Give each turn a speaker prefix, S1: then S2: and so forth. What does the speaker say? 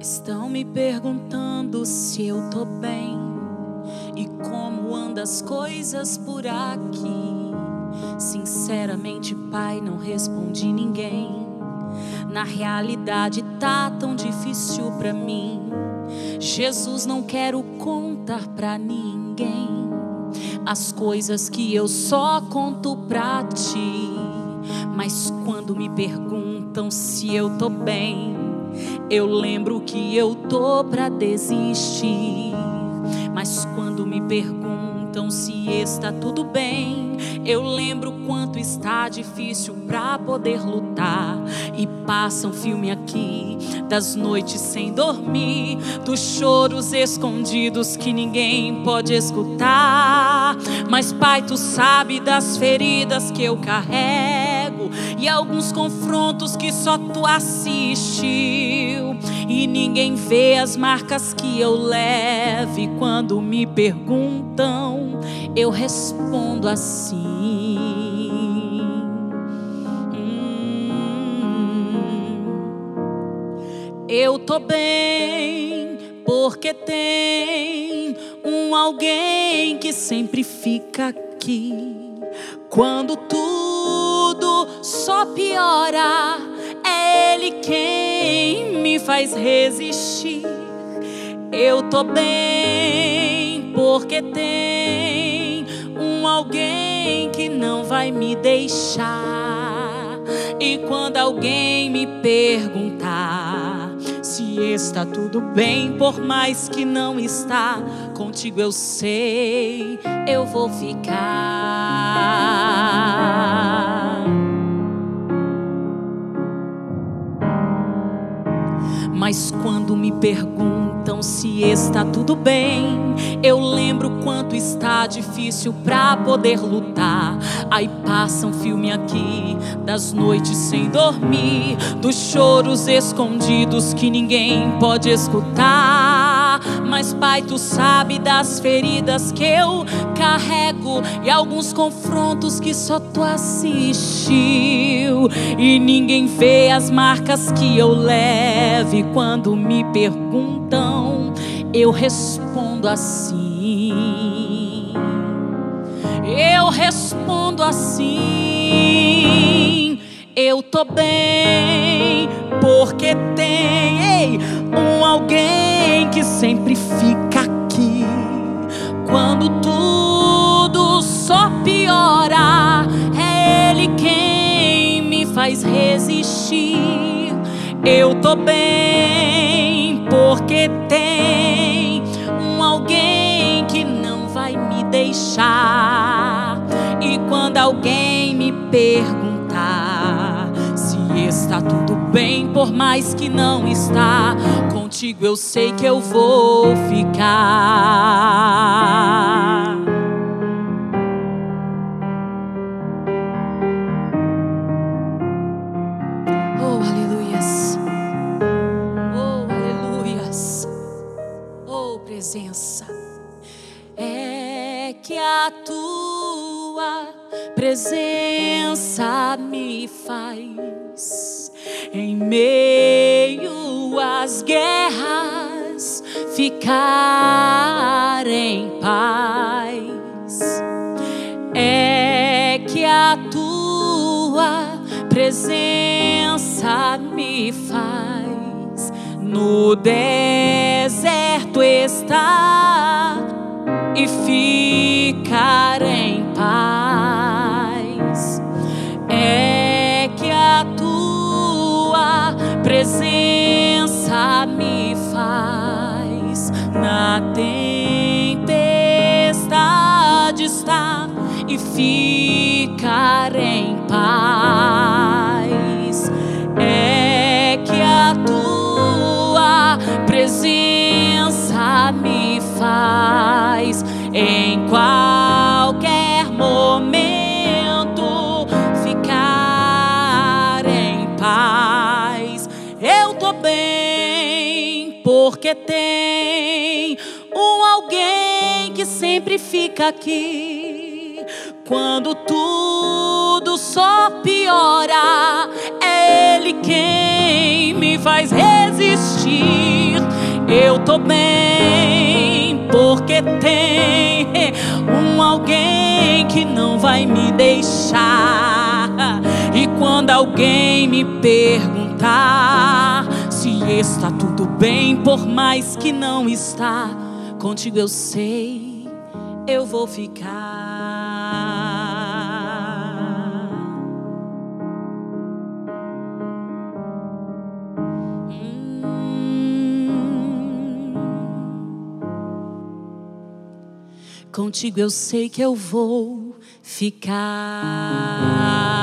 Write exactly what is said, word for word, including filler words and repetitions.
S1: Estão me perguntando se eu tô bem e como andam as coisas por aqui. Sinceramente, pai, não respondi ninguém. Na realidade tá tão difícil pra mim. Jesus, não quero contar pra ninguém as coisas que eu só conto pra ti. Mas quando me perguntam se eu tô bem, eu lembro que eu tô pra desistir. Mas quando me perguntam se está tudo bem, eu lembro quanto está difícil pra poder lutar. E passa um filme aqui das noites sem dormir, dos choros escondidos que ninguém pode escutar. Mas pai, tu sabe das feridas que eu carrego e alguns confrontos que só tu assistiu. E ninguém vê as marcas que eu levo. E quando me perguntam, eu respondo assim: hum, eu tô bem, porque tem um alguém que sempre fica aqui. Quando tudo só piora, é Ele quem me faz resistir. Eu tô bem, porque tem um alguém que não vai me deixar. E quando alguém me perguntar se está tudo bem, por mais que não está, contigo eu sei, eu vou ficar. Mas quando me perguntam se está tudo bem, eu lembro quanto está difícil pra poder lutar. Aí passa um filme aqui das noites sem dormir, dos choros escondidos que ninguém pode escutar. Mas pai, tu sabe das feridas que eu carrego e alguns confrontos que só tu assistiu. E ninguém vê as marcas que eu levo. E quando me perguntam, eu respondo assim. Eu respondo assim: eu tô bem, porque tem um alguém que sempre fica aqui. Quando tudo só piora, é Ele quem me faz resistir. Eu tô bem, porque tem um alguém que não vai me deixar. E quando alguém me perguntar se está tudo bem, por mais que não está, contigo eu sei que eu vou ficar. Oh, aleluias. Oh, aleluias. Oh, presença. É que a tua presença me faz, em meio às guerras, ficar em paz. É que a tua presença me faz no deserto estar e ficar em paz. É que a tua presença me faz na tempestade estar e ficar em paz. É que a tua presença me faz em qualquer momento ficar em paz. Eu tô bem, porque tem um alguém que sempre fica aqui. Quando tudo só piora, é Ele quem me faz resistir. Eu tô bem, porque tem um alguém que não vai me deixar. E quando alguém me perguntar se está tudo bem, por mais que não está, contigo eu sei, eu vou ficar. Contigo eu sei que eu vou ficar.